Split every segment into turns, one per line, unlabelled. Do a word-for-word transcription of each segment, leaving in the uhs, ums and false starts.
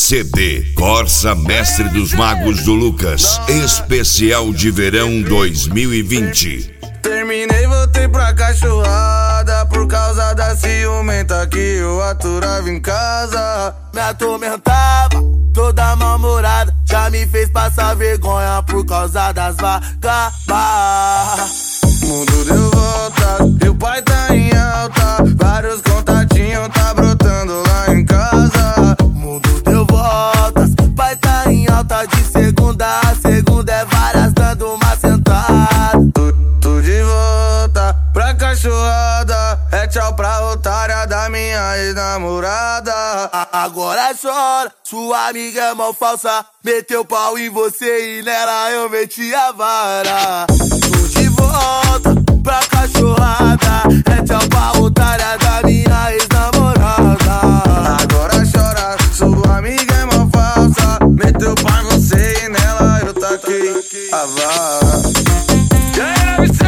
C D Corsa Mestre dos Magos do Lucas, especial de verão dois mil e vinte.
Terminei, voltei pra cachorrada por causa da ciumenta que eu aturava em casa.
Me atormentava, toda mal-humorada, já me fez passar vergonha por causa das vagabas.
Mundo deu volta, e o pai tá em alta, vários contatinhos tá brotando lá em casa.
Mundo deu voltas, pai tá em alta, de segunda a segunda é várias dando uma sentada.
Tô, tô de volta pra cachorrada, é tchau pra otária da minha ex-namorada.
Agora chora, sua amiga é mal falsa, meteu pau em você e nela eu meti a vara. Tô de volta pra cachorrada, é tchau pra otária da minha ex-namorada.
Agora chora, sua amiga é mal falsa, meteu pau em você e nela eu taquei a vara.
E aí, M C?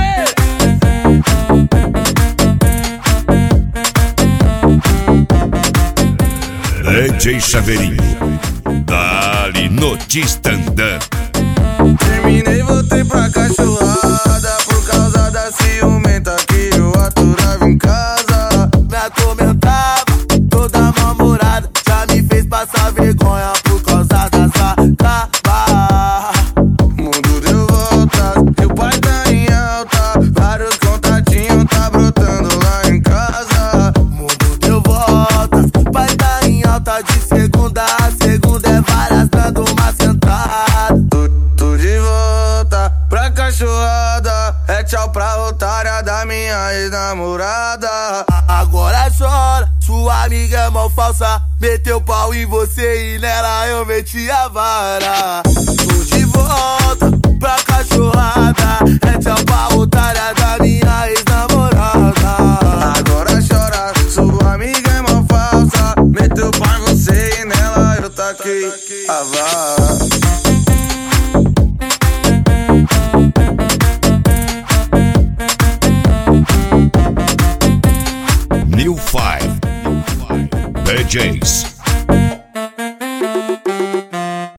D J Chaveirinho, dali no Tistandã.
Terminei, voltei pra cachorrada por causa da ciumenta que eu aturava em casa.
Me atormentava, toda mal-humorada, já me fez passar vergonha por causa das vagabas.
Mundo deu voltas, e o pai tá em alta, vários contatinhos tá brotando lá em casa.
Mundo deu voltas, pai tá em alta, de segunda a segunda é várias dando uma sentada.
Tô, tô de volta pra cachorrada, é tchau pra otária da minha ex-namorada.
Agora chora, sua amiga é mal falsa, meteu pau em você e nela eu meti a vara. Tô de volta pra cachorrada, é tchau pra otária da minha ex-namorada.
Agora chora, sua amiga é mal falsa, meteu pau em você e nela eu taquei a vara.
New Five D Js